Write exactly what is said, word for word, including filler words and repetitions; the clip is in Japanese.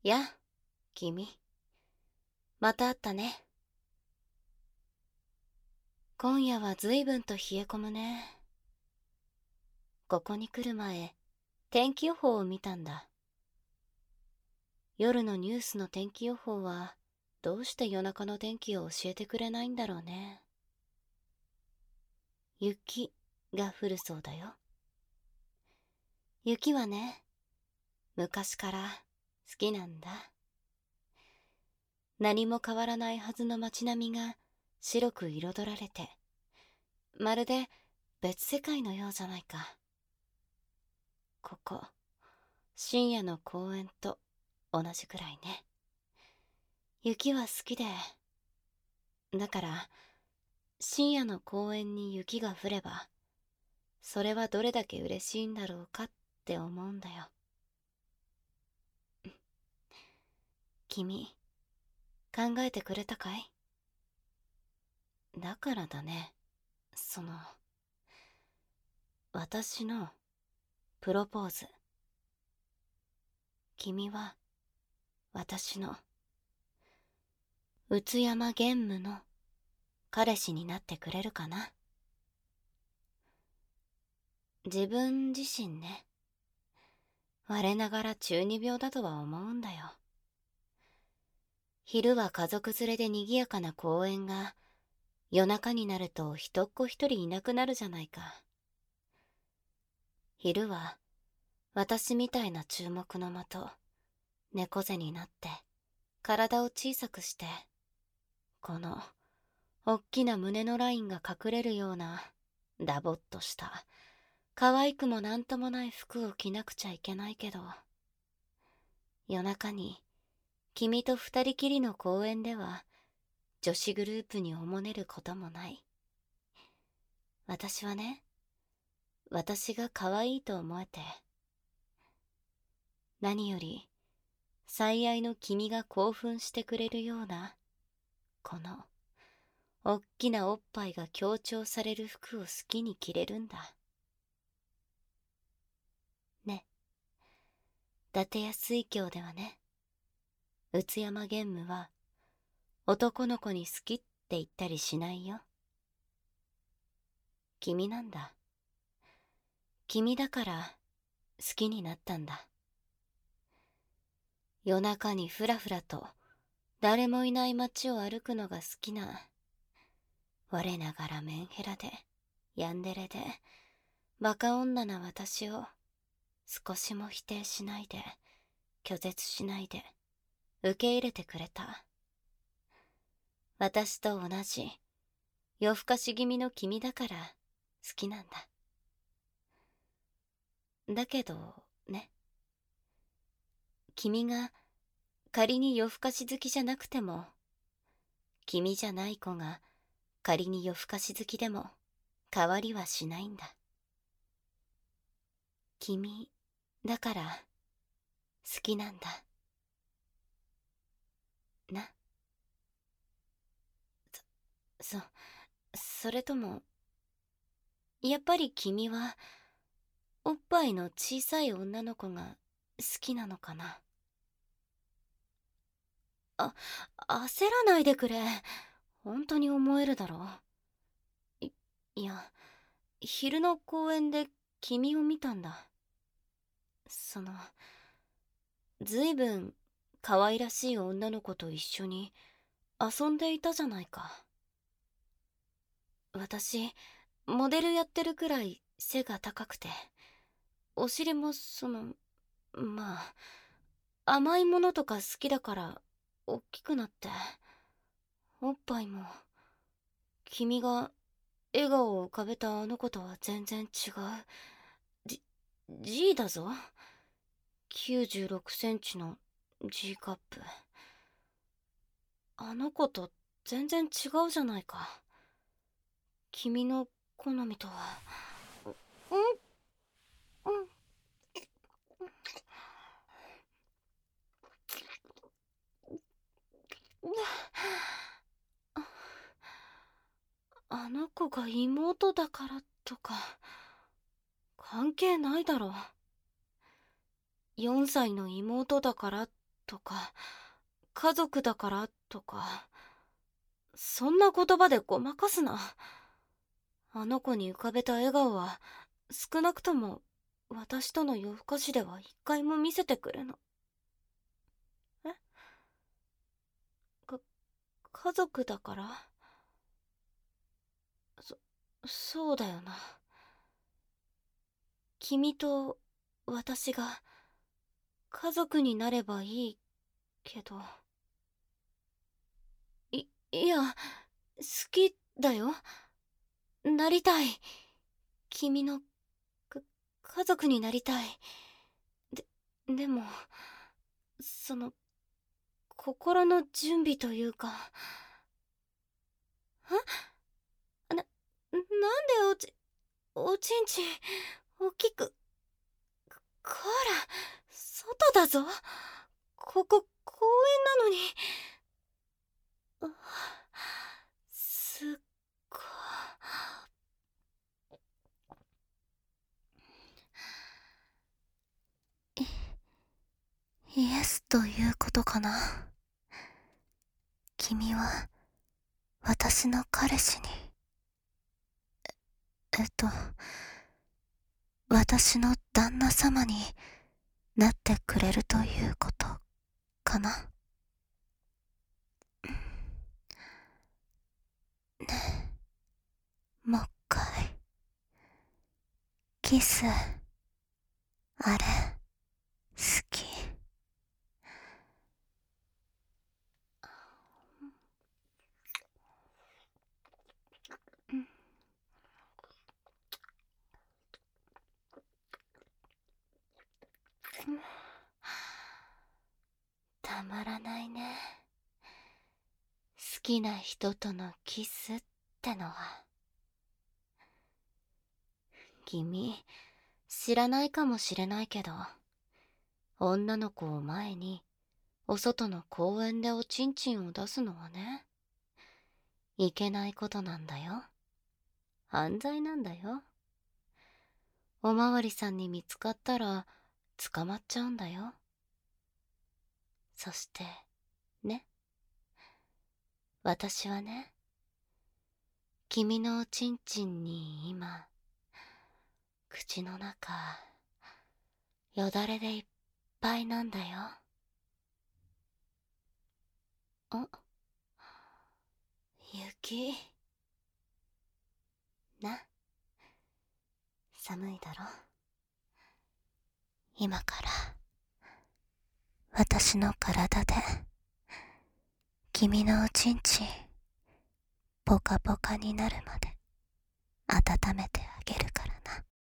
や、君。また会ったね。今夜は随分と冷え込むね。ここに来る前、天気予報を見たんだ。夜のニュースの天気予報は、どうして夜中の天気を教えてくれないんだろうね。雪が降るそうだよ。雪はね、昔から好きなんだ。何も変わらないはずの街並みが白く彩られて、まるで別世界のようじゃないか。ここ、深夜の公園と同じくらいね。雪は好きで、だから深夜の公園に雪が降れば、それはどれだけ嬉しいんだろうかって思うんだよ。君、考えてくれたかい？だからだね、その、私のプロポーズ。君は私の内山玄武の彼氏になってくれるかな？自分自身ね、我ながら中二病だとは思うんだよ。昼は家族連れで賑やかな公園が、夜中になると人っ子一人いなくなるじゃないか。昼は私みたいな注目の的、猫背になって体を小さくして、このおっきな胸のラインが隠れるようなダボっとした可愛くもなんともない服を着なくちゃいけないけど、夜中に君と二人きりの公園では女子グループにおもねることもない。私はね、私が可愛いと思えて、何より最愛の君が興奮してくれるような、このおっきなおっぱいが強調される服を好きに着れるんだ。ね、伊達や水郷ではね、内山玄武は男の子に好きって言ったりしないよ。君なんだ。君だから好きになったんだ。夜中にふらふらと誰もいない街を歩くのが好きな、我ながらメンヘラでヤンデレでバカ女な私を少しも否定しないで、拒絶しないで受け入れてくれた。私と同じ夜更かし気味の君だから好きなんだ。だけどね、君が仮に夜更かし好きじゃなくても、君じゃない子が仮に夜更かし好きでも変わりはしないんだ。君だから好きなんだな。そ、そ、それとも、やっぱり君はおっぱいの小さい女の子が好きなのかな？あ、焦らないでくれ。本当に思えるだろう。い、いや、昼の公園で君を見たんだ。その、ずいぶん可愛らしい女の子と一緒に遊んでいたじゃないか。私、モデルやってるくらい背が高くて、お尻もその、まあ、甘いものとか好きだから大きくなって、おっぱいも君が笑顔を浮かべたあの子とは全然違う。G、G だぞ。きゅうじゅうろくセンチの G カップ。あの子と全然違うじゃないか。君の好みとは。うんうん。あの子が妹だからとか関係ないだろ。よんさいの妹だからっとか家族だからとか、そんな言葉でごまかすな。あの子に浮かべた笑顔は少なくとも私との夜更かしでは一回も見せてくれな。えか家族だから。そそうだよな。君と私が家族になればいいけど。いいや、好きだよ。なりたい。君のか家族になりたい。ででもその心の準備というか。あななんでおちおちんちん大きく。こら、外だぞ。ここ公園なのに。あ、すっごい。イエスということかな。君は私の彼氏に、えっと私の旦那様になってくれるということかな。ねえ、もう一回キス、あれ好き。たまらないね。好きな人とのキスってのは。君知らないかもしれないけど、女の子を前にお外の公園でおちんちんを出すのはね、いけないことなんだよ。犯罪なんだよ。おまわりさんに見つかったら捕まっちゃうんだよ。そしてね、私はね、君のおちんちんに今口の中よだれでいっぱいなんだよ。あ、雪な、寒いだろ。今から私の体で君のおちんちんポカポカになるまで温めてあげるからな。